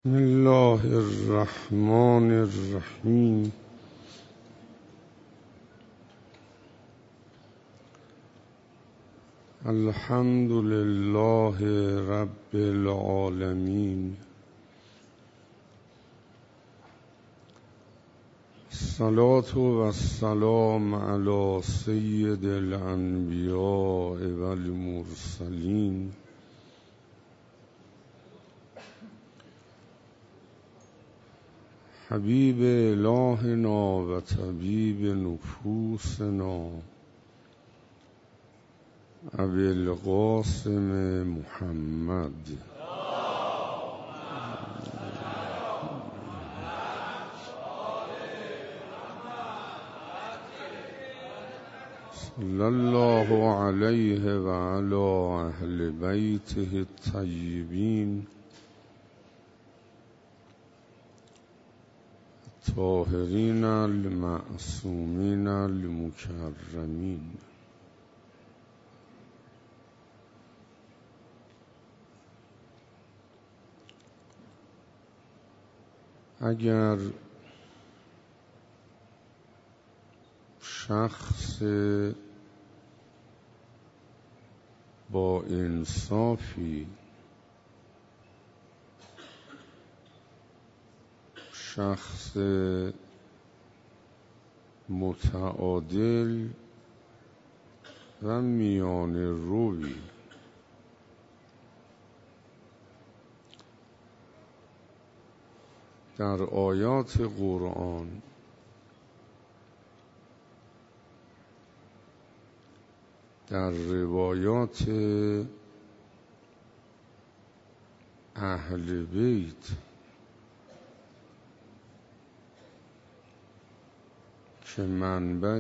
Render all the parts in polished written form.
بسم الله الرحمن الرحیم. الحمد لله رب العالمین. الصلاة و السلام علی سید الانبیاء و المرسلین حبیب الهنا و طبیب نفوسنا ابی القاسم محمد صلی الله علیه و علی اهل بیته الطیبین الطاهرین المعصومین المکرمین. اگر شخص با انصافی، شخص متعادل و میان روی در آیات قرآن در روایات اهل بیت که منبع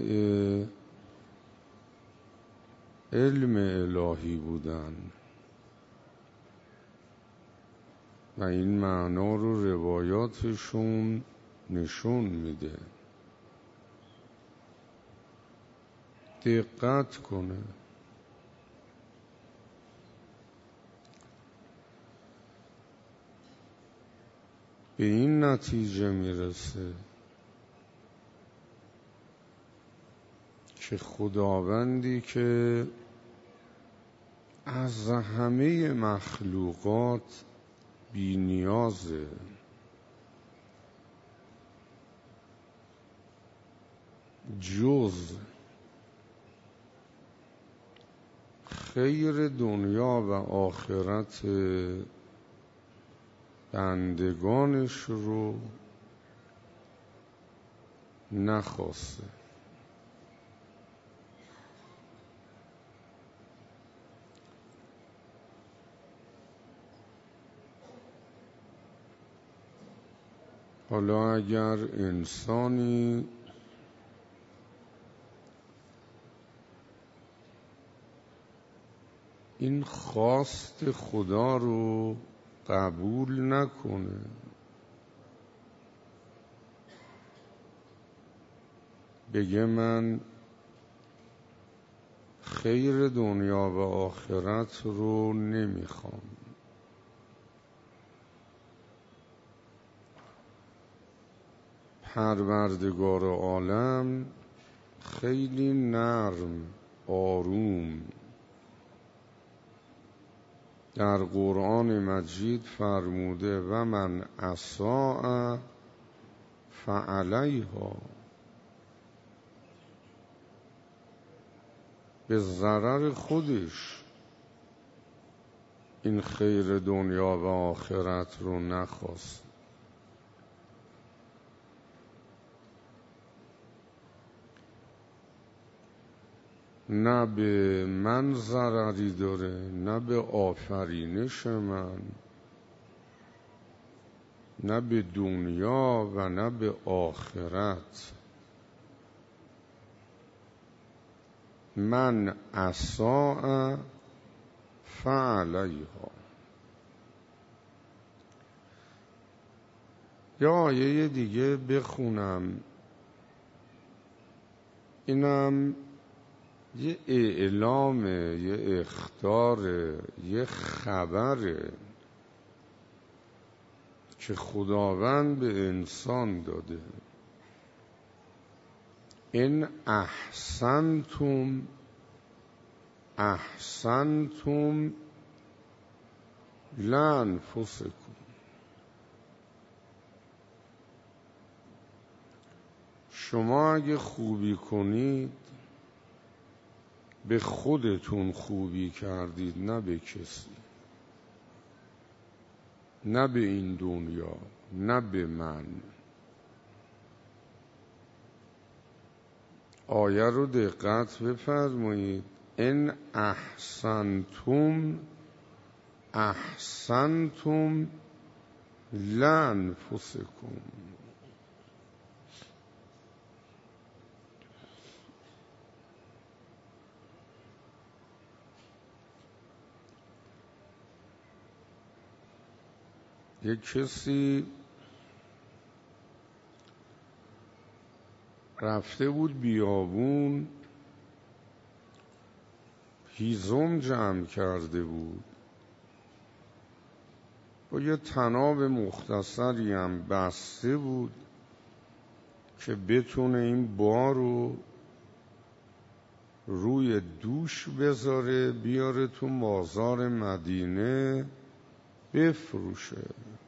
علم الهی بودن و این معنا رو روایاتشون نشون میده، دقت کنه. به این نتیجه میرسه که خداوندی که از همه مخلوقات بی نیازه، جز خیر دنیا و آخرت بندگانش رو نخواسته. حالا اگر انسانی این خواست خدا رو قبول نکنه، بگه من خیر دنیا و آخرت رو نمیخوام، پروردگار عالم خیلی نرم آروم در قرآن مجید فرموده و من اساء فعلیها، به ضرر خودش این خیر دنیا و آخرت رو نخواست. نه به من ضرری داره، نه به آفرینش من، نه به دنیا و نه به آخرت. من اساء فعلیها. یا آیه دیگه بخونم، اینم یه اعلامه، یه اخطاره، یه خبره که خداوند به انسان داده. ان احسنتم لانفسکم. شما اگه خوبی کنید به خودتون خوبی کردید، نه به کسی، نه به این دنیا، نه به من. آیه رو دقت بفرمایید. ان احسنتم لانفسکم. یک کسی رفته بود بیابون، هیزم جمع کرده بود، با یه طناب مختصری هم بسته بود که بتونه این بار رو روی دوش بذاره بیاره تو بازار مدینه بفروشه.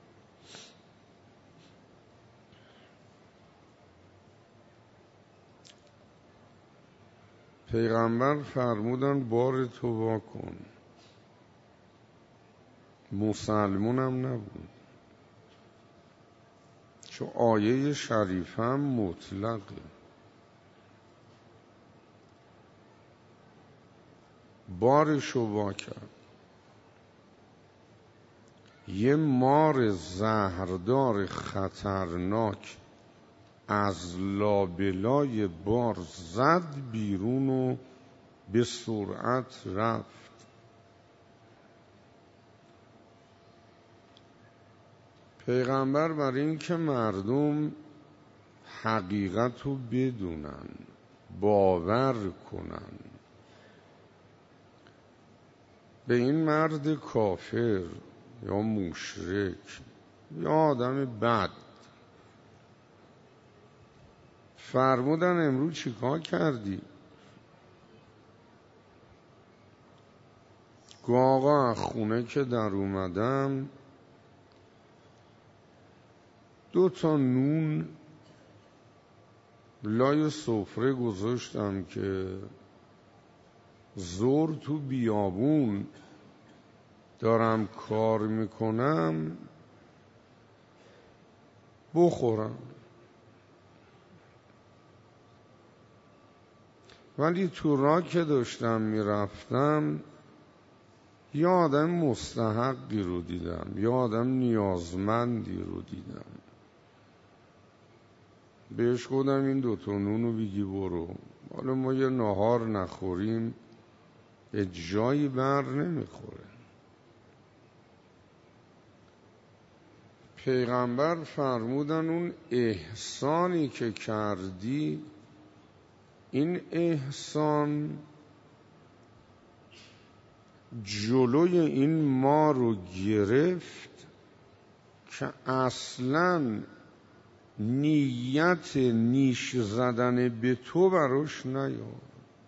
پیغمبر فرمودن بار تو وا کن. مسلمونم نبود، چون آیه شریفه هم مطلقه. بارشو وا کرد. یه مار زهردار خطرناک از لابلای بار زد بیرون و به سرعت رفت. پیغمبر برای این که مردم حقیقت رو بدونن، باور کنن، به این مرد کافر یا مشرک یا آدم بد فرمودن امروز چیکار کردی؟ گو آقا از خونه که در اومدم 2 نون لای سفره گذاشتم که زور تو بیابون دارم کار میکنم بخورم، ولی تو راه که داشتم میرفتم یه آدم مستحقی رو دیدم، یه آدم نیازمندی رو دیدم. بهش گفتم این 2 نون رو بگی برو، حالا ما یه نهار نخوریم به جایی بر نمیخوره. پیغمبر فرمودن اون احسانی که کردی، این احسان جلوی این ما رو گرفت که اصلاً نیت نیش زدن به تو براش نیاد.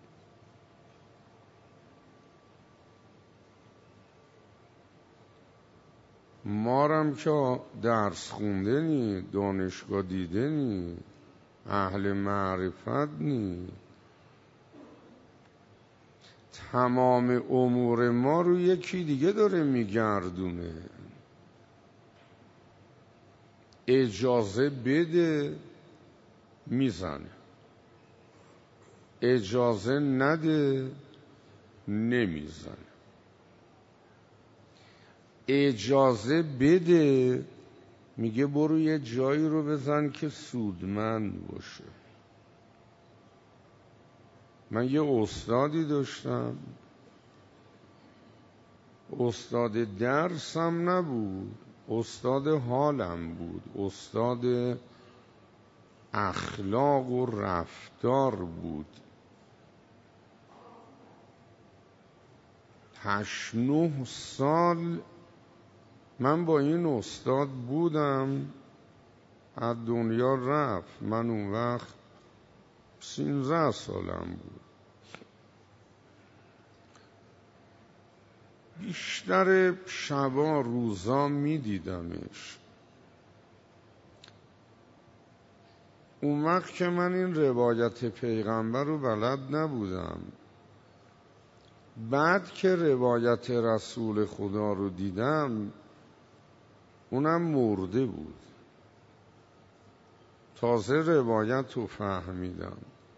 مارم که درس خونده نی، دانشگاه دیده نی، اهل معرفت نی، تمام امور ما رو یکی دیگه داره میگردونه. اجازه بده میزنه، اجازه نده نمیزنه. اجازه بده میگه برو یه جایی رو بزن که سودمند باشه. من یه استادی داشتم، استاد درسم نبود، استاد حالم بود، استاد اخلاق و رفتار بود. 8-9 سال من با این استاد بودم، از دنیا رفت. من اون وقت 13 سالم بود. بیشتر شبا روزا می دیدمش. اون وقت که من این روایت پیغمبر رو بلد نبودم، بعد که روایت رسول خدا رو دیدم اونم مرده بود. تازه روایت رو فهمیدم.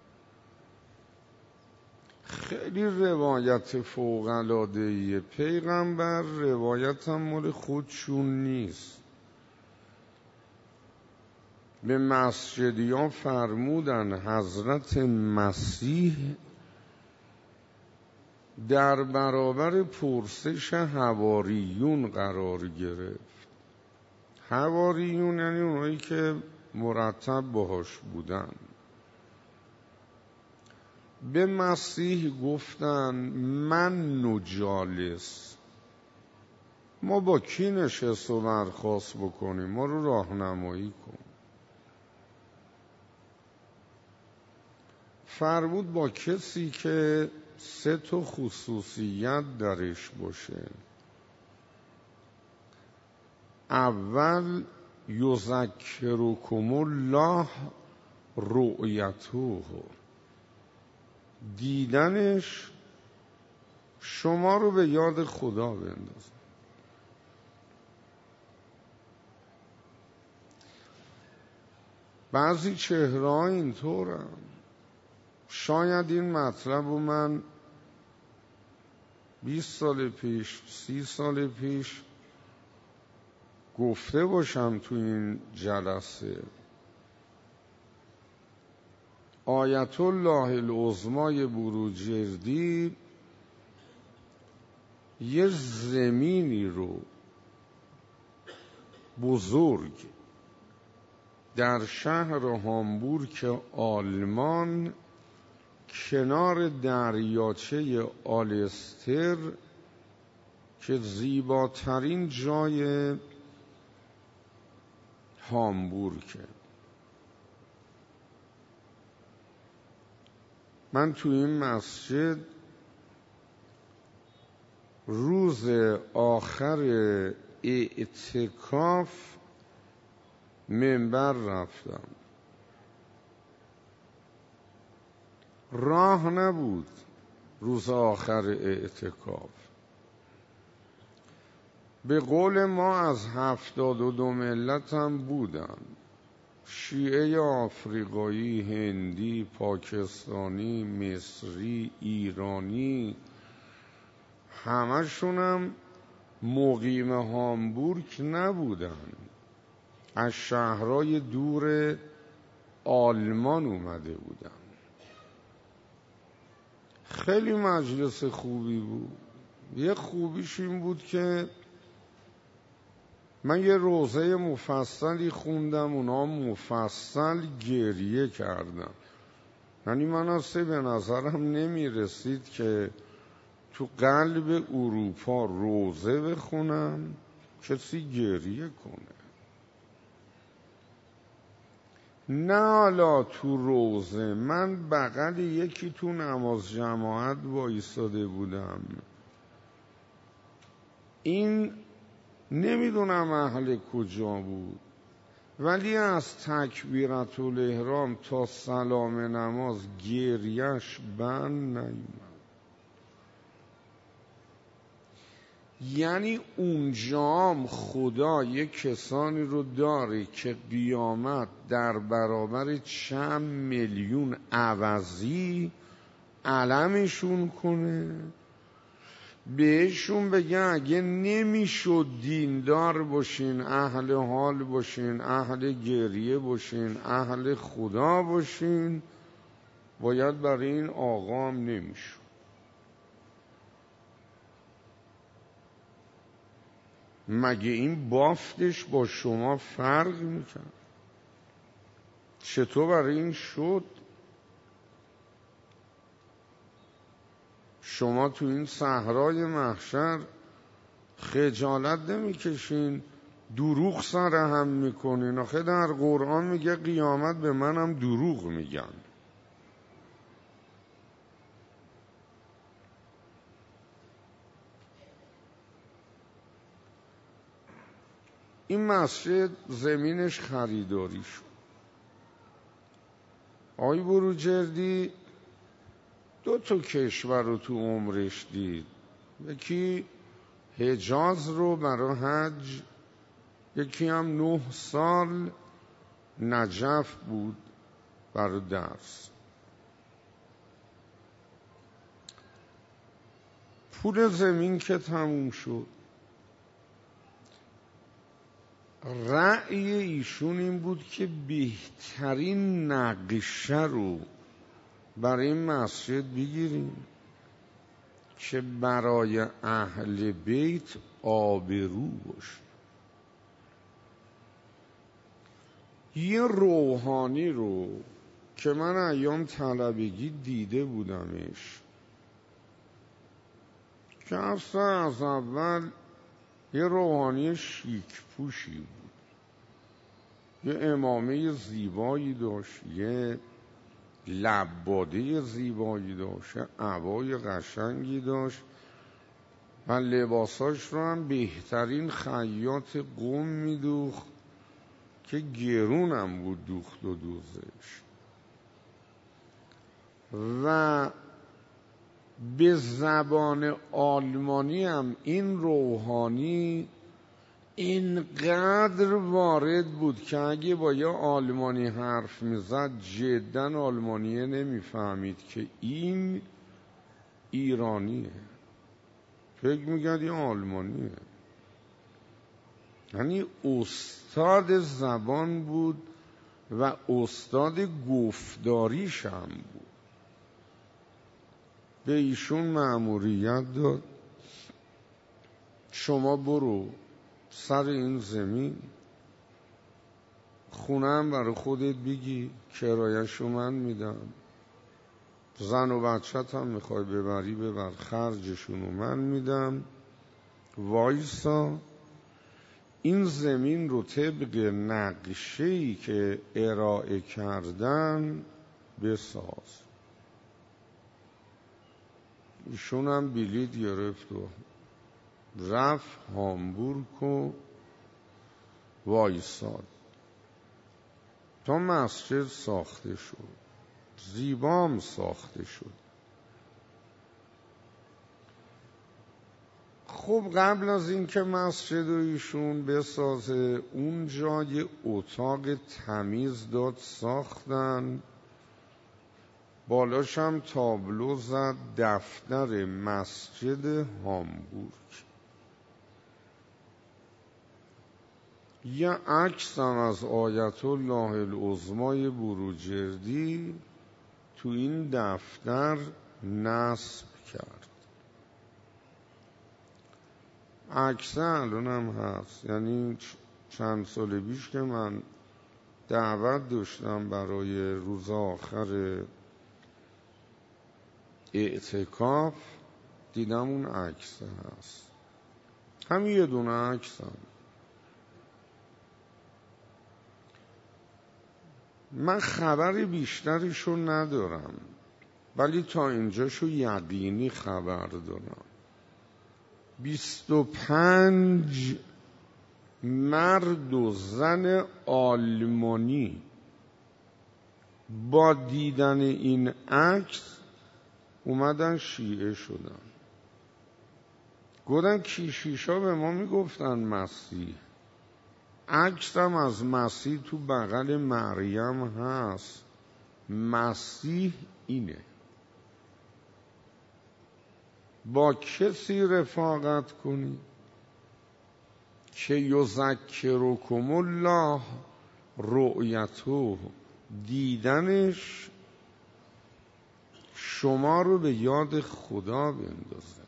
خیلی روایت فوق‌العاده‌ایه. پیغمبر روایت هم مال خودشون نیست. به مسجدیان فرمودن حضرت مسیح در برابر پرسش حواریون قرار گرفت. حواریون یعنی اونایی که مرتب باهاش بودن. به مسیح گفتن من نجالس، ما با کی نشست و برخاست بکنیم؟ ما رو راهنمایی کن. فرمود با کسی که 3 خصوصیت درش باشه. اول یذکرکم الله رؤیته، دیدنش شما رو به یاد خدا بندازه. بعضی چهره‌ها اینطورن. شاید این مطلب رو من 20 سال پیش 30 سال پیش گفته باشم تو این جلسه. آیت الله العظمای بروجردی یه زمینی رو بزرگ در شهر هامبورگ آلمان کنار دریاچه آلستر که زیباترین جای هامبورگه. من تو این مسجد روز آخر اعتکاف منبر رفتم. راه نبود روز آخر اعتکاف. به قول ما از 72 ملت هم بودن. شیعه آفریقایی، هندی، پاکستانی، مصری، ایرانی، همشون هم مقیم هامبورگ نبودن. از شهرهای دور آلمان اومده بودن. خیلی مجلس خوبی بود. یه خوبیش این بود که من یه روزه مفصلی خوندم، اونا مفصل گریه کردن. یعنی من به نظرم نمی رسید که تو قلب اروپا روزه بخونم کسی گریه کنه. نه حالا تو روزه، من بغل یکی تو نماز جماعت وایساده بودم. این نمیدونم اهل کجا بود، ولی از تکبیرت الاحرام تا سلام نماز گریهش بند نیومد. یعنی اونجام خدا یک کسانی رو داره که قیامت در برابر چند میلیون عوضی علمشون کنه، بهشون بگه اگه نمیشد دیندار باشین، اهل حال باشین، اهل گریه باشین، اهل خدا باشین، باید برای این آقا هم نمیشد. مگه این بافتش با شما فرق میکرد؟ چطور برای این شد؟ شما تو این صحرای محشر خجالت نمیکشین؟ دروغ سر هم میکنین؟ آخه در قرآن میگه قیامت به منم دروغ میگن. این مسجد زمینش خریداری شد. آقای بروجردی 2 کشور رو تو عمرش دید. یکی حجاز رو برای حج، یکی هم 9 سال نجف بود برای درس. پول زمین که تموم شد، رأی ایشون این بود که بهترین نقشه رو برای این مسجد بگیریم که برای اهل بیت آبرو باشه. یه روحانی رو که من ایام طلبگی دیده بودمش، که اصلا از اول یه روحانی شیک پوشی بود، یه عمامه زیبایی داشت، یه لباده زیبایی داشت، یه عبای قشنگی داشت و لباساش رو هم بهترین خیاط قم میدوخت که گرونم بود دوخت و دوزش. و به زبان آلمانی هم این روحانی اینقدر وارد بود که اگه با یه آلمانی حرف میزد جداً آلمانیه نمیفهمید که این ایرانیه، فکر میگرد یه آلمانیه. یعنی استاد زبان بود و استاد گفتاریش هم بود. به ایشون مأموریت داد شما برو سر این زمین خونه هم برای خودت بگی، کرایه‌شو من میدم، زن و بچت هم میخوای ببری ببر، خرجشونو من میدم، وایسا این زمین رو طبق نقشه‌ای که ارائه کردن بساز. ایشون هم بلیط گرفت و رفت هامبورگ و وایساد تا مسجد ساخته شد، زیبام ساخته شد. خب قبل از این که مسجد رو ایشون بسازه، اونجا یه اتاق تمیز داد ساختن، بالاش هم تابلو زد دفتر مسجد هامبورگ. یه عکس هم از آیت الله العظمای بروجردی تو این دفتر نصب کرد. عکس الان هم هست، یعنی چند سال پیش که من دعوت داشتم برای روز آخر اعتکاف، دیدم اون عکس هست، همین یه دونه عکس هم. من خبر بیشتریشو ندارم ولی تا اینجاشو یقینی خبر دارم. 25 مرد و زن آلمانی با دیدن این عکس اومدن شیعه شدن. گفتن کیشیشا به ما میگفتن مسیح، عکس هم از مسیح تو بغل مریم هست، مسیح اینه. با کسی رفاقت کنی که یذکرکم الله رؤیته، دیدنش شما رو به یاد خدا بندازه.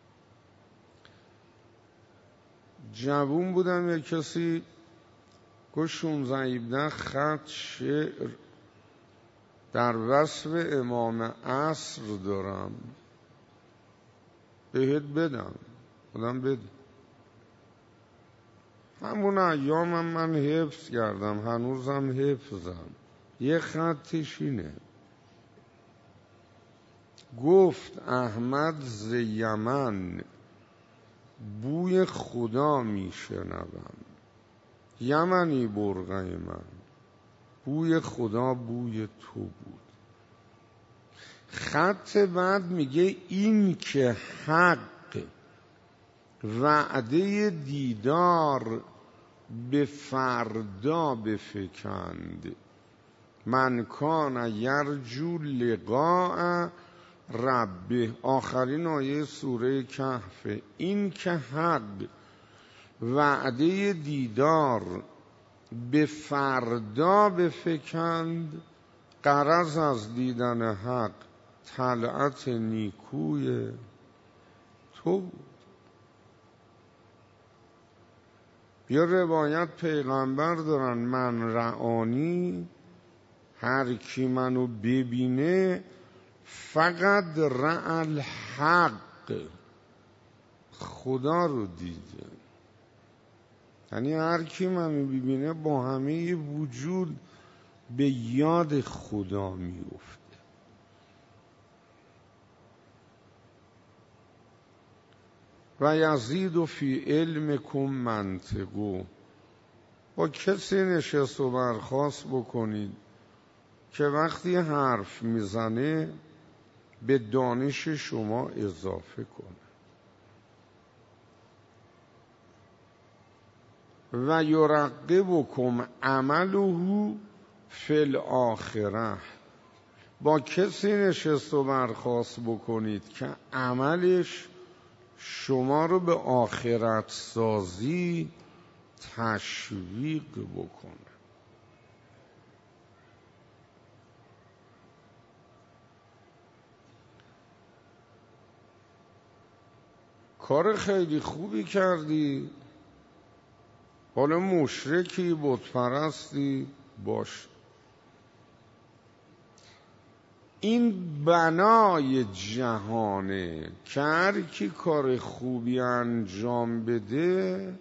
جوون بودم، یک کسی گفت 16 خط شعر در وصف امام عصر دارم، بهت بدم. خودم بده. همون ایامم من حفظ کردم، هنوزم حفظم. یه خطش اینه. گفت احمد ز یمن بوی خدا میشنوم، یمنی برقع من، بوی خدا بوی تو بود. خط بعد میگه این که حق وعده دیدار به فردا بفکند، من کان یرجو لقاء ربه. آخرین آیه سوره کهف. این که حق وعده دیدار به فردا بفکند، غرض از دیدن حق طلعت نیکوی تو بود. یا روایت پیغمبر دارن من رعانی، هر کی منو ببینه فقط رعل حق، خدا رو دیده. یعنی هر کی منو ببینه با همه وجود به یاد خدا میفته. و یزید فی علمکم منطقو. با کسی نشست و برخاست بکنید که وقتی حرف میزنه به دانش شما اضافه کنه. و یرقبکم عمله فی الاخره. با کسی نشست و برخاست بکنید که عملش شما رو به آخرت سازی تشویق بکنه. کار خیلی خوبی کردی، حالا مشرکی بتپرستی باش. این بنای جهانه که هر کی کار خوبی انجام بده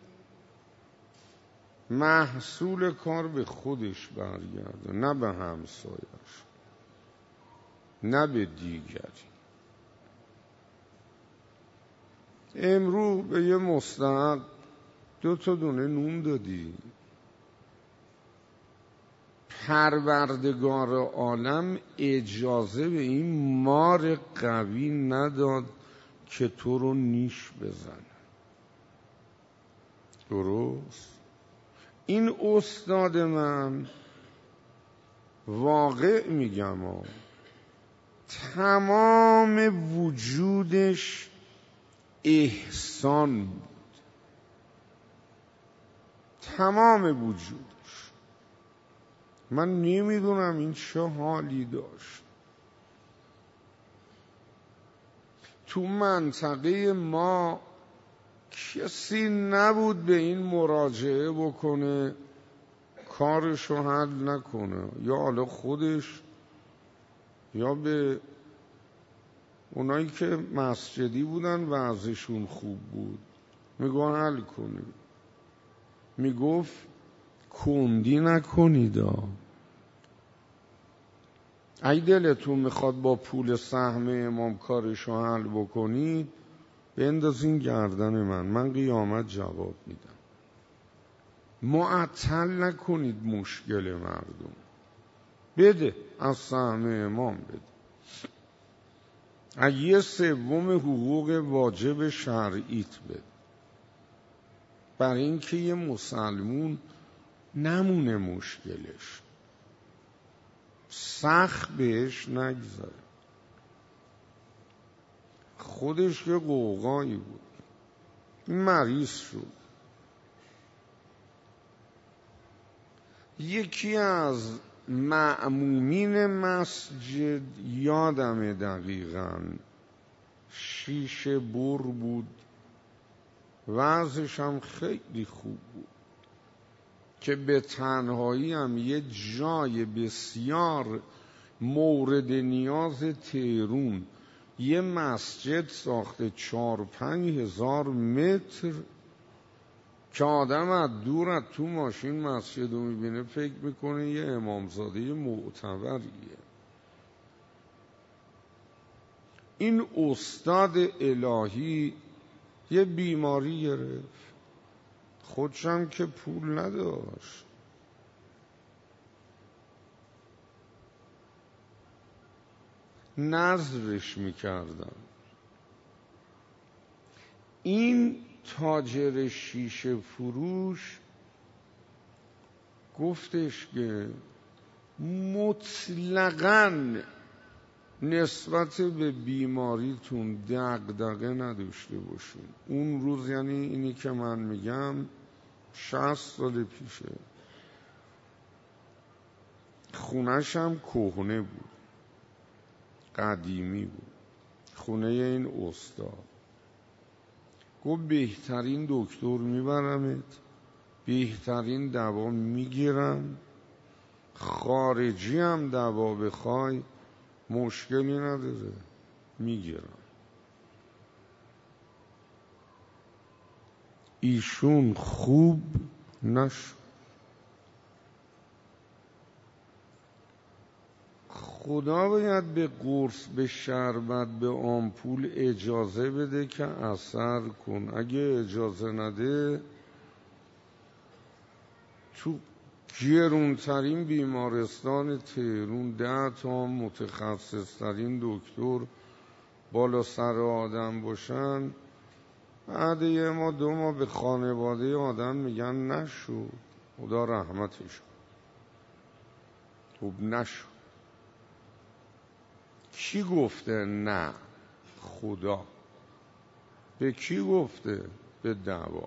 محصول کار به خودش برگرده، نه به همسایش، نه به دیگری. امرو به یه مستحق 2 دونه نون دادی، پروردگار عالم اجازه به این مار قوی نداد که تو رو نیش بزنه. درست؟ این استاد من واقع میگم تمام وجودش احسان بود، تمام وجودش. من نمیدونم این چه حالی داشت. تو منطقه ما کسی نبود به این مراجعه بکنه کارشو حل نکنه، یا حالا خودش یا به اونایی که مسجدی بودن وضعشون خوب بود میگو حل کنید. میگفت کندی نکنید، اگه دلتون میخواد با پول سهم امام کارشو حل بکنید بندازین گردن من قیامت جواب میدم. معطل نکنید مشکل مردم. بده از سهم امام بده. از 1/3 حقوق واجب شرعیت بده، برای اینکه یه مسلمون نمونه مشکلش، سخت بهش نگذاره. خودش یه قوقایی بود، مریض شد. یکی از مأمومین مسجد یادم دقیقاً شیشه بر بود، وضعش هم خیلی خوب بود. که به تنهایی هم یه جای بسیار مورد نیاز تهرون یه مسجد ساخته 4-5 هزار متر که آدم از دور از تو ماشین مسجد رو میبینه فکر میکنه یه امامزاده معتبریه. این استاد الهی یه بیماری گرفت، خودشم که پول نداشت، نذرش میکردم. این تاجر شیشه فروش گفتش که مطلقاً نسبت به بیماریتون دغدغه نداشته باشین. اون روز یعنی اینی که من میگم 60 سال پیشه. خونش هم کهنه بود، قدیمی بود، خونه این استاد. گفت بهترین دکتر میبرمت، بهترین دوا میگیرم، خارجی هم دوا بخوای مشکلی نداره میگیرم. ایشون خوب نشد. خدا باید به قرص، به شربت، به آمپول اجازه بده که اثر کن. اگه اجازه نده تو گرونترین بیمارستان تهرون 10 تا متخصص ترین دکتر بالا سر آدم باشن، بعد 1 ماه 2 ماه به خانواده آدم میگن نشد، خدا رحمتش خوب نشد. کی گفته نه؟ خدا. به کی گفته؟ به دوا.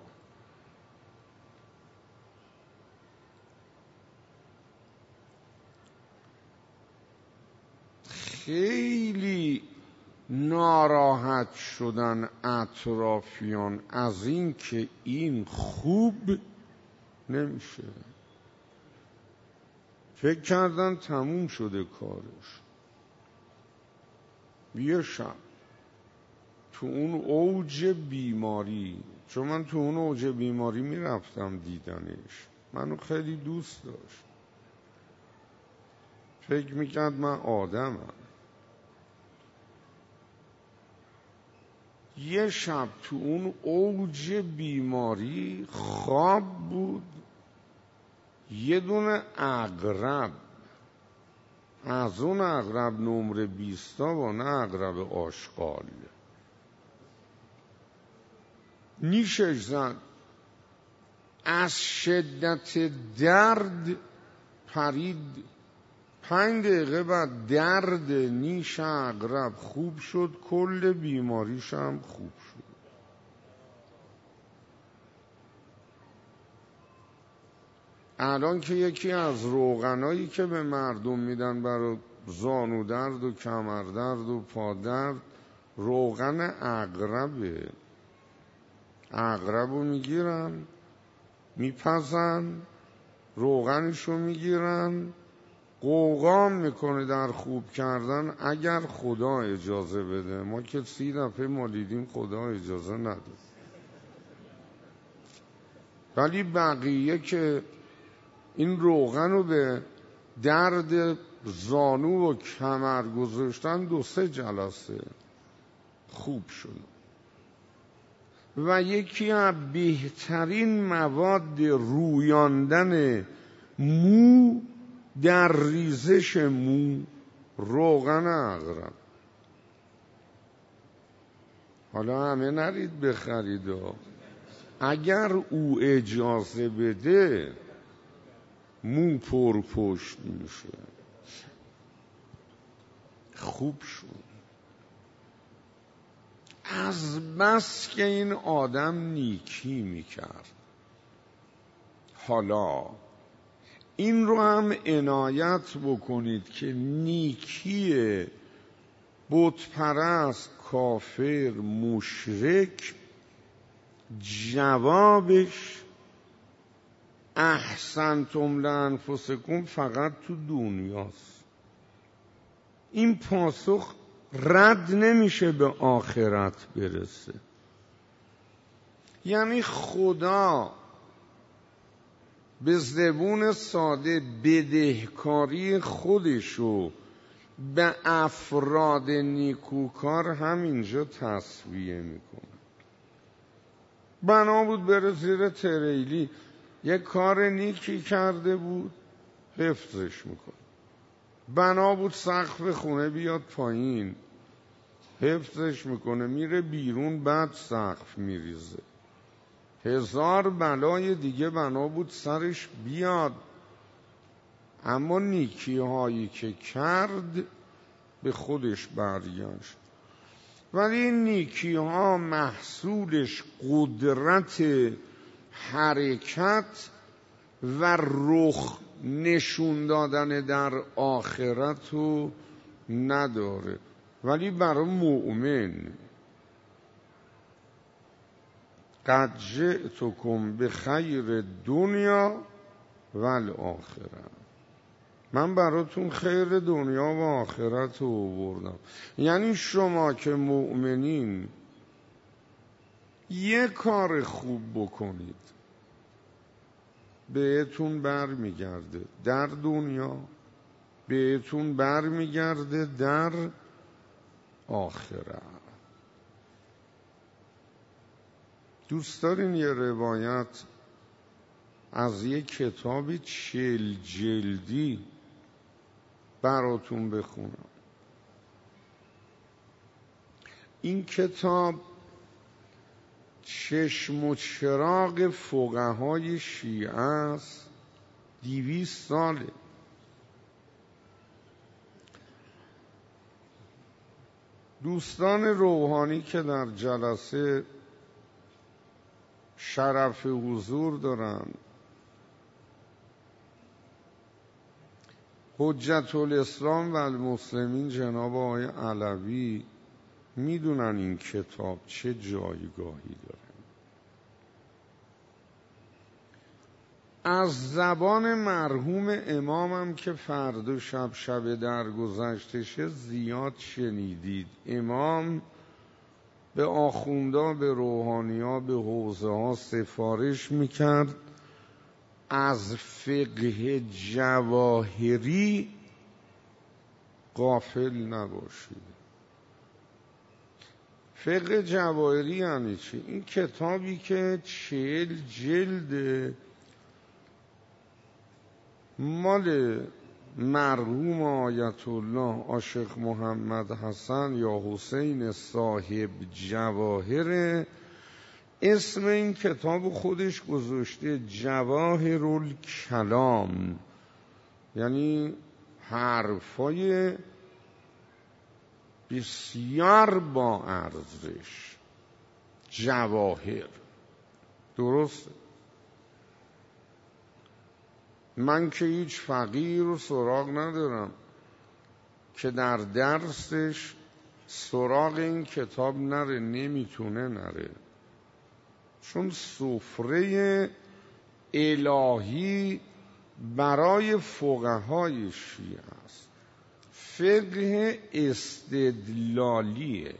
خیلی ناراحت شدن اطرافیان از این که این خوب نمیشه. فکر کردن تموم شده کارش. یه شب تو اون اوج بیماری، چون من تو اون اوج بیماری میرفتم دیدنش، منو خیلی دوست داشت، فکر میکرد من آدمم. یه شب تو اون اوج بیماری خواب بود، یه دونه عقرب، از اون عقرب نمره 20 با نه عقرب آشغال، نیشش زد، از شدت درد پرید. 5 دقیقه بعد درد نیش عقرب خوب شد، کل بیماریش هم خوب شد. الان که یکی از روغنایی که به مردم میدن برای زانو درد و کمر درد و پا درد، روغن عقربه. عقربو میگیرن، میپزن، روغنشو میگیرن، قوقام میکنه در خوب کردن اگر خدا اجازه بده. ما که 30 دفعه ما دیدیم خدا اجازه نداد. ولی بقیه که این روغن رو به درد زانو و کمر گذاشتن 2-3 جلسه خوب شد. و یکی از بهترین مواد رویاندن مو در ریزش مو روغن عقرب. حالا همه نرید بخرید، اگر او اجازه بده مو پرپشت میشه. خوب شد. از بس که این آدم نیکی میکرد. حالا این رو هم عنایت بکنید که نیکی بت پرست، کافر، مشرک جوابش احسنتم لانفسکم فقط تو دنیاست. این پاسخ رد نمیشه به آخرت برسه. یعنی خدا به زبون ساده بدهکاری خودشو به افراد نیکوکار همینجا تصویه میکنه. بنا بود بره زیر تریلی، یک کار نیکی کرده بود حفظش میکنه. بنا بود سقف خونه بیاد پایین حفظش میکنه، میره بیرون بعد سقف میریزه. هزار بلای دیگه بنا بود سرش بیاد، اما نیکی هایی که کرد به خودش برگشت. ولی این نیکی ها محصولش قدرت حرکت و رخ نشون دادن در آخرت رو نداره. ولی برای مؤمن قد جئتکم بخیر دنیا و الاخره، من براتون خیر دنیا و آخرت رو آوردم. یعنی شما که مؤمنین یه کار خوب بکنید بهتون برمیگرده در دنیا، بهتون برمیگرده در آخرت. دوست دارین یه روایت از یه کتاب 40 جلدی براتون بخونم. این کتاب چشم و چراغ فقهای شیعه است، 200 ساله. دوستان روحانی که در جلسه شرف حضور دارن، حجت الاسلام و المسلمین جناب آقای علوی میدونن این کتاب چه جایگاهی داره. از زبان مرحوم امامم که فردا شب درگذشتشه زیاد شنیدید. امام به آخوندا، به روحانیا، به حوزه ها سفارش میکرد از فقه جواهری غافل نباشید. فقه جواهری یعنی چی؟ این کتابی که 40 جلد مال مرحوم آیت الله عاشق محمد حسن یا حسین صاحب جواهر، اسم این کتاب خودش گذاشته جواهر الکلام، یعنی حرفای بسیار با ارزش، جواهر. درسته؟ من که هیچ فقیر رو سراغ ندارم که در درسش سراغ این کتاب نره، نمیتونه نره، چون سفره الهی برای فقهای شیعه است. فقه استدلالیه.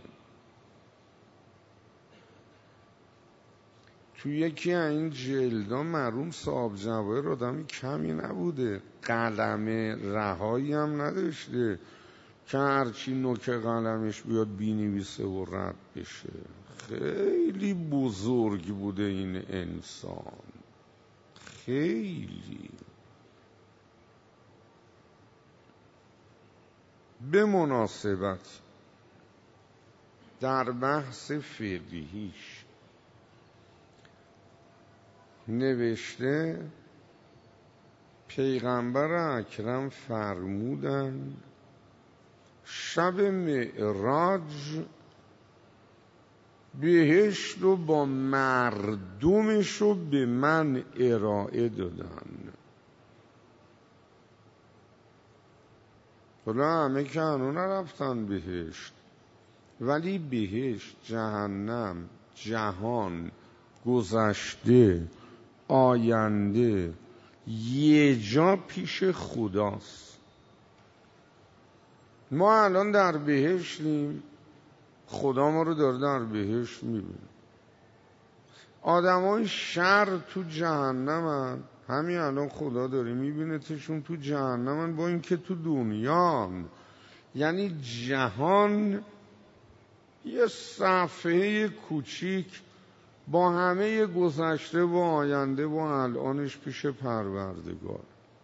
تو یکی از این جلدا مرحوم صاحب جواهر آدمی کمی نبوده، قلم رهایی هم نداشته که هرچی نوک قلمش بیاد بینویسه و رد بشه. خیلی بزرگ بوده این انسان، خیلی. به مناسبت در بحث فقهیش نوشته پیغمبر اکرم فرمودن شب معراج بهشت رو با مردمش رو به من ارائه دادن. حالا همه که هنو نرفتن بهشت، ولی بهشت، جهنم، جهان، گذشته، آینده، یه جا پیش خداست. ما الان در بهشتیم، خدا ما رو داره در بهشت میبینه. آدمای شر تو جهنمن، همین الان خدا داره میبینه تشون تو جهنمن، با اینکه تو دنیان. یعنی جهان یه صفحه کوچیک با همه گذشته و آینده و الانش پیش پروردگار.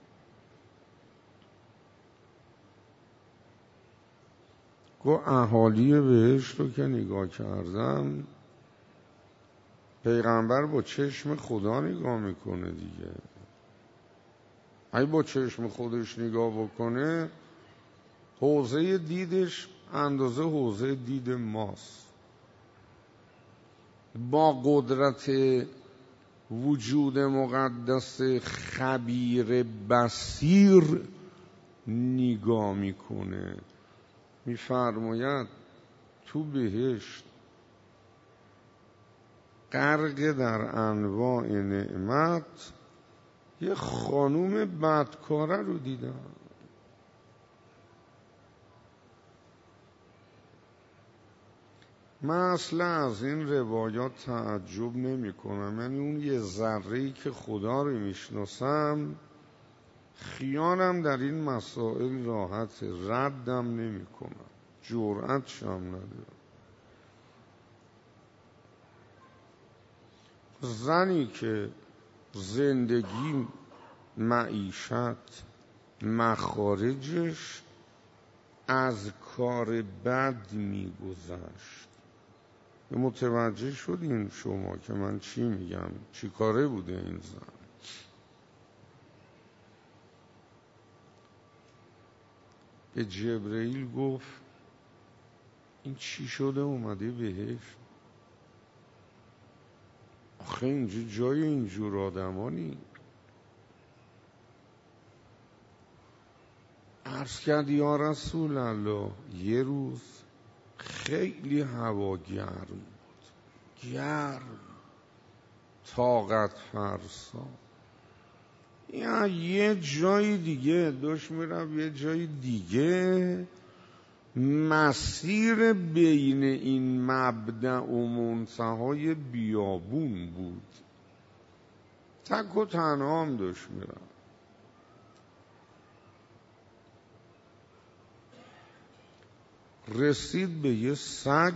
گو اهالی بهشت رو که نگاه کردم، پیغمبر با چشم خدا نگاه میکنه دیگه. اگه با چشم خودش نگاه بکنه، حوزه دیدش اندازه حوزه دید ماست. با قدرت وجود مقدس خبیر بصیر نگاه میکنه. میفرماید تو بهشت غرق در انواع نعمت یه خانوم بدکاره رو دیدم. من اصلا از این روایات تعجب نمی کنم. یعنی اون یه ذره‌ای که خدا رو میشناسم، خیالم در این مسائل راحت، ردم نمی کنم، جرأتشم ندارم. زنی که زندگی، معیشت، مخارجش از کار بد میگذشت. متوجه شدین شما که من چی میگم؟ چی کاره بوده این زن؟ به جبرئیل گفت این چی شده اومده بهشت؟ آخه اینجا جای اینجور آدمانی. عرض کرد یا رسول الله، یه روز خیلی هوا گرم بود، گرم، طاقت فرسا. یه جای دیگه داشت میرم، یه جای دیگه مسیر بین این مبدأ و منتهای بیابون بود، تک و تنها هم داشت میرم. رسید به یه سگ،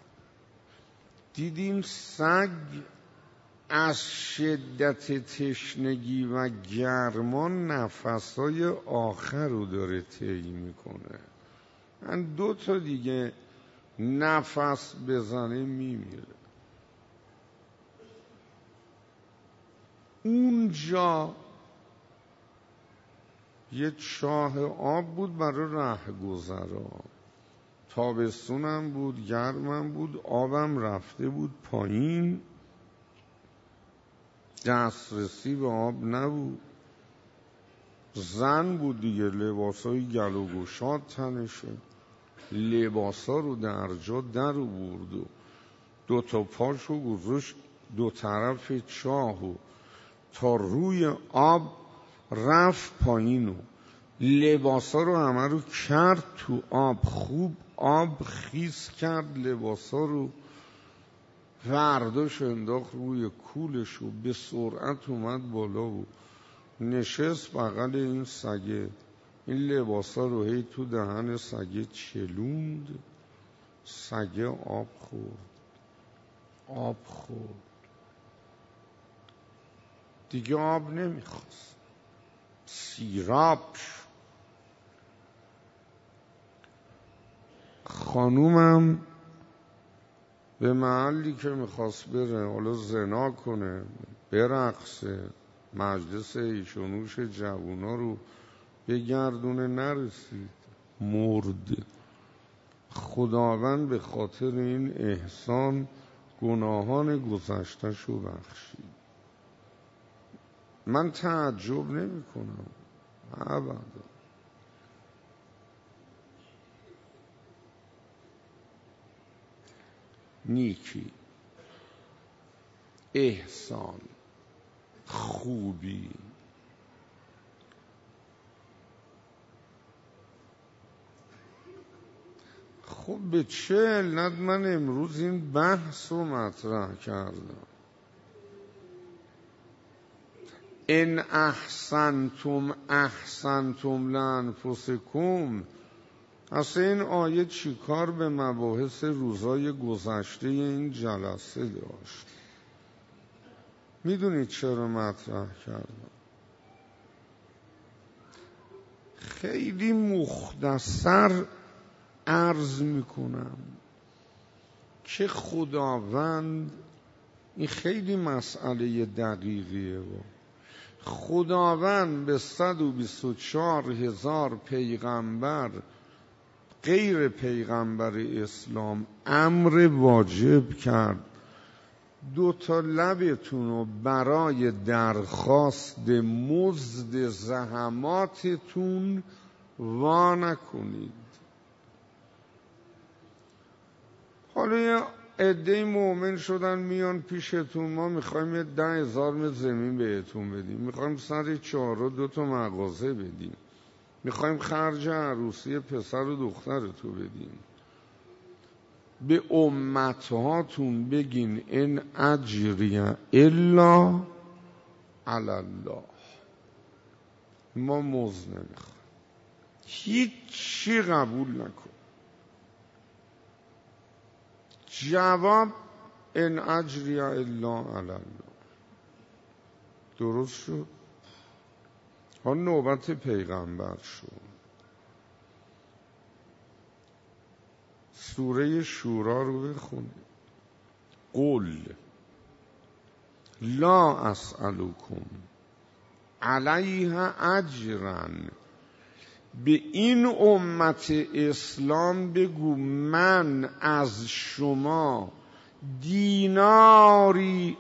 دیدیم سگ از شدت تشنگی و گرمان نفسای آخر رو داره طی میکنه. من 2 تا دیگه نفس بزنه میمیره. اونجا یه چاه آب بود برای رهگذرا. تابستونم بود، گرمم بود، آبم رفته بود پایین، دسترسی به آب نبود. زن بود دیگه، لباسای گل و گشاد تنشه، لباسا رو در جا در آورد و 2 تا پاشو گذاشت 2 طرف چاه و تا روی آب رفت پایین و لباسا رو همه رو کرد تو آب. خوب آب خیس کرد لباسا رو، فرداش انداخت روی کولش و به سرعت اومد بالا و نشست بغل این سگه. این لباسا رو هی تو دهن سگه چلوند. سگه آب خورد دیگه آب نمیخواست، سیراب شد. خانومم به محلی که میخواست بره، حالا زنا کنه، برقصه، مجلس ایشونوش جوونا رو بگردونه، نرسید، مرد. خداوند به خاطر این احسان گناهان گذشتش رو بخشید. من تعجب نمی کنم ابدا. نیکی، احسان، خوبی، خب به چه علت من امروز این بحث رو مطرح کردم؟ ان احسنتم احسنتم لانفسکم. اصلا این آیه چیکار به مباحث روزای گذشته این جلسه داشت؟ میدونید چرا مطرح کردم؟ خیلی مختصر عرض میکنم که خداوند، این خیلی مسئله دقیقیه، خداوند به 124,000 پیغمبر غیر پیغمبر اسلام امر واجب کرد 2 لبتون رو برای درخواست مزد زحماتتون وا نکنید. حالا یه عده مؤمن شدن میان پیشتون، ما میخوایم 10,000 متر زمین بهتون بدیم، میخوایم سر 4 2 مغازه بدیم، میخوایم خرج عروسی پسر و دخترتو بدیم. به امتهاتون بگین ان اجری الا علی الله، ما مزد نمیخوایم، هیچی قبول نکن. جواب ان اجری الا علی الله. درست شد؟ ها نوبت پیغمبر شد. سوره شورا رو بخونید. قل لا اسألکم علیها اجرا. به این امت اسلام بگو من از شما دیناری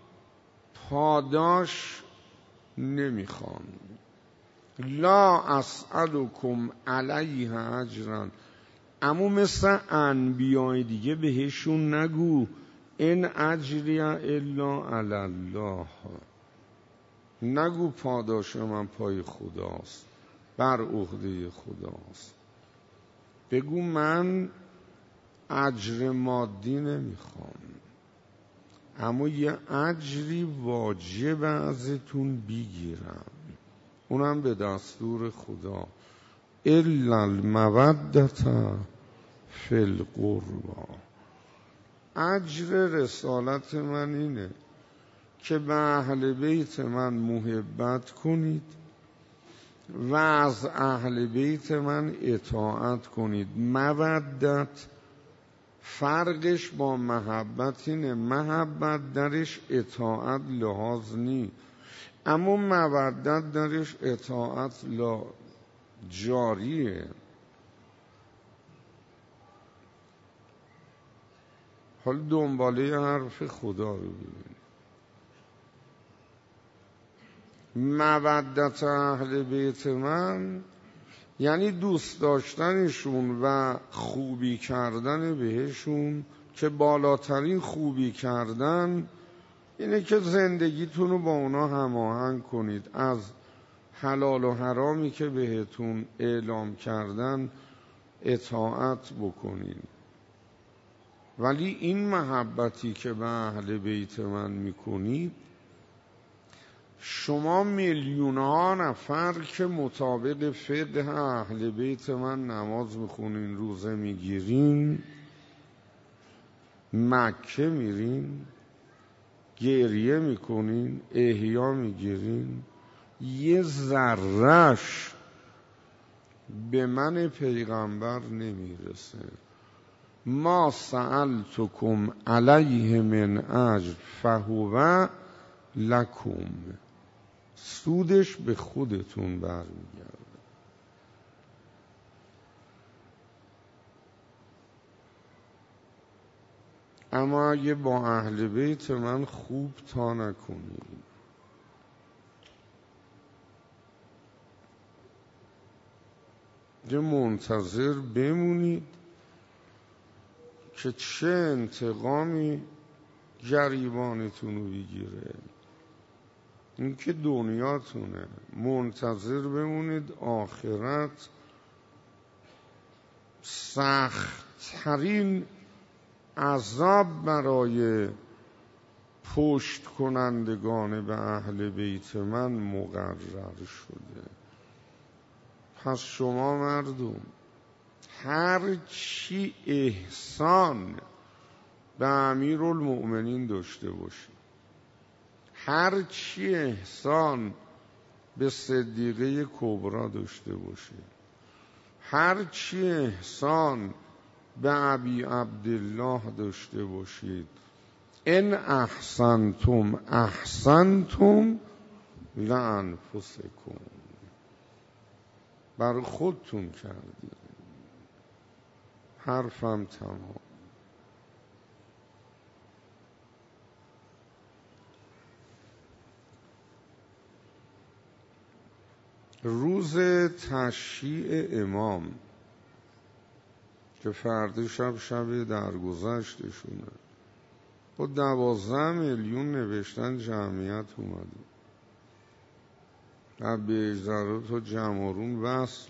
پاداش نمیخوام. لا اسألکم علیها اجرا. اما مثل انبیای دیگه بهشون نگو ان اجری الا علی الله، نگو پاداش من پای خداست، بر عهده خداست. بگو من اجر مادی نمیخوام، اما یه اجری واجب ازتون بگیرم، اونم به دستور خدا. الا المودة فی القربى. اجر رسالت من اینه که به اهل بیت من محبت کنید و از اهل بیت من اطاعت کنید. مودت فرقش با محبت اینه، محبت درش اطاعت لحاظ نی، اما مودت درش اطاعت جاریه. حالا دنباله حرف خدا رو ببینید. مودت اهل بیت من یعنی دوست داشتنشون و خوبی کردن بهشون، که بالاترین خوبی کردن اینه که زندگیتون رو با اونا هماهنگ کنید، از حلال و حرامی که بهتون اعلام کردن اطاعت بکنید. ولی این محبتی که به اهل بیت من میکنید، شما میلیون ها نفر که مطابق فقه اهل بیت من نماز میخونین، روزه میگیرین، مکه میرین، گریه میکنین، احیا میگیرین، یه ذره‌اش به من پیغمبر نمیرسه. ما سألتکم علیه من اجر فهو لکم. سودش به خودتون برمیگرده. اما اگه با اهل بیت من خوب تا نکنید، یه منتظر بمونید که چه انتقامی گریبانتون رو بگیره، این که دنیاتونه. منتظر بمونید آخرت سخت ترین عذاب برای پشت کنندگان به اهل بیت من مقرر شده. پس شما مردم هر چی احسان به امیرالمؤمنین داشته باشید، هر چی احسان به صدیقه کبرا داشته باشید، هر چی احسان به ابی عبدالله داشته باشید، ان احسنتم احسنتم لانفسکم، بر خودتون کردید. حرفم تمام. روز تشییع امام که فردا شب درگذشتشونه با 12 میلیون نوشتن جمعیت اومده و به اجرارات و جمارون وصل.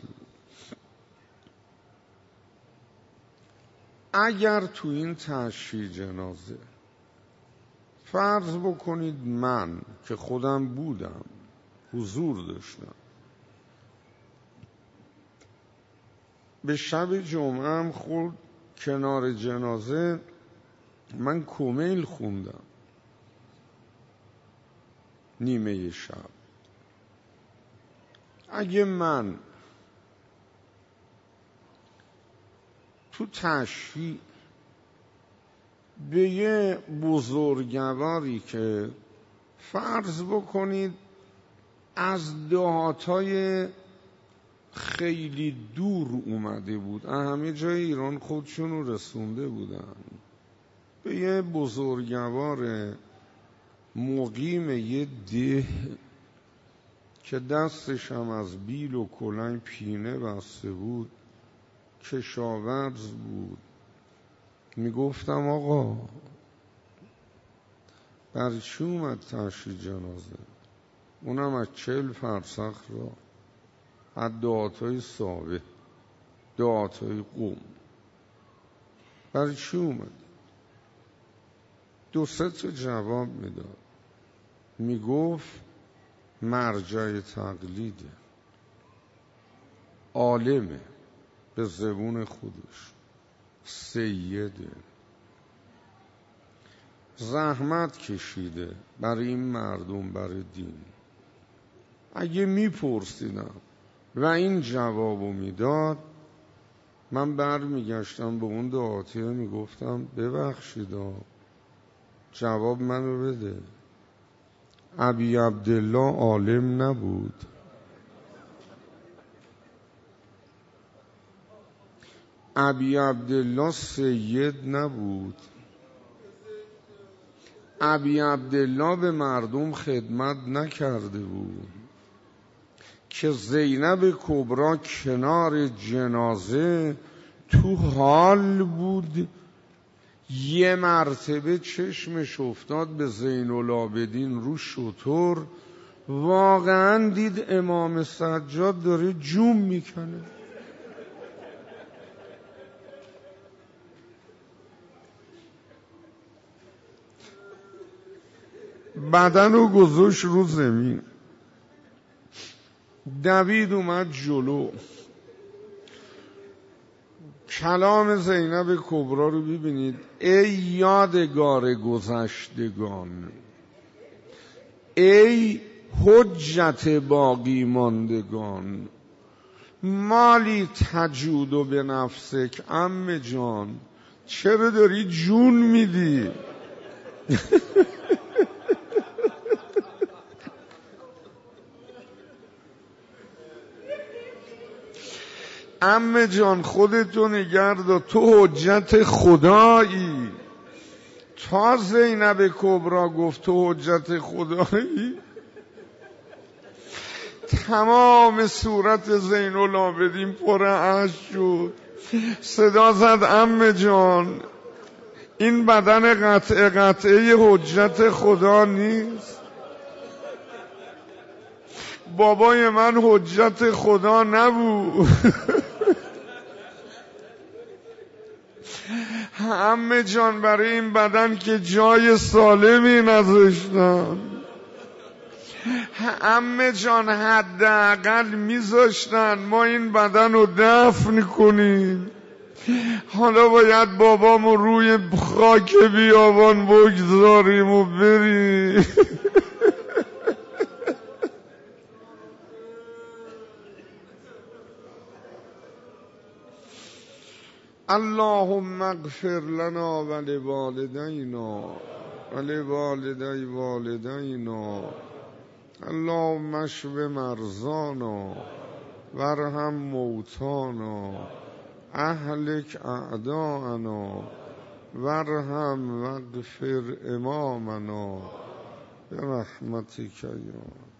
اگر تو این تشییع جنازه فرض بکنید من که خودم بودم حضور داشتم، به شب جمعه هم خورد کنار جنازه من کمیل خوندم نیمه شب، اگه من تو تشییع به یه بزرگواری که فرض بکنید از دهاتای خیلی دور اومده بود، همه جای ایران خودشون رو رسونده بودن، به یه بزرگوار مقیم یه ده که دستش هم از بیل و کلنگ پینه بسته بود، کشاورز بود، میگفتم آقا برای چی اومد تشییع جنازه؟ اونم از 40 فرسخ را، از دهاتای ساوه، دهاتای قم، برای چی اومد؟ 2-3 تا جواب میداد. میگفت مرجع تقلیده، عالمه به زبون خودش، سیده، زحمت کشیده برای این مردم، برای دین. اگه میپرسیدم و این جوابو میداد، من برمیگشتم به اون دعاتیه میگفتم ببخشید جواب منو بده، ابی عبدالله عالم نبود؟ ابی عبدالله سید نبود؟ ابی عبدالله به مردم خدمت نکرده بود که زینب کبرا کنار جنازه تو حال بود، یه مرتبه چشمش افتاد به زین العابدین رو شتر، واقعا دید امام سجاد داره جوم میکنه. بدن رو گذاشت رو زمین، دوید اومد جلو. کلام زینب کبرا رو ببینید: ای یادگار گذشتگان، ای حجت باقی ماندگان، مالی تجود به نفسک عمه جان، چرا داری جون میدی؟ عمه جان خودتو نگردار، تو حجت خدایی. تا زینب کبرا گفت تو حجت خدایی، تمام صورت زین العابدین پر اشک شد، صدا زد عمه جان این بدن قطعه حجت خدا نیست، بابای من حجت خدا نبود. عمه جان برای این بدن که جای سالمی نذاشتن، عمه جان حداقل میذاشتن ما این بدن رو دفن کنیم، حالا باید بابامو روی خاک بیابان بگذاریم و بریم. اللهم اغفر لنا ولوالدینا ولوالدی والدینا، اللهم اشف مرضانا وارحم موتانا اهلک اعداءنا وارحم واغفر امامنا برحمتک یا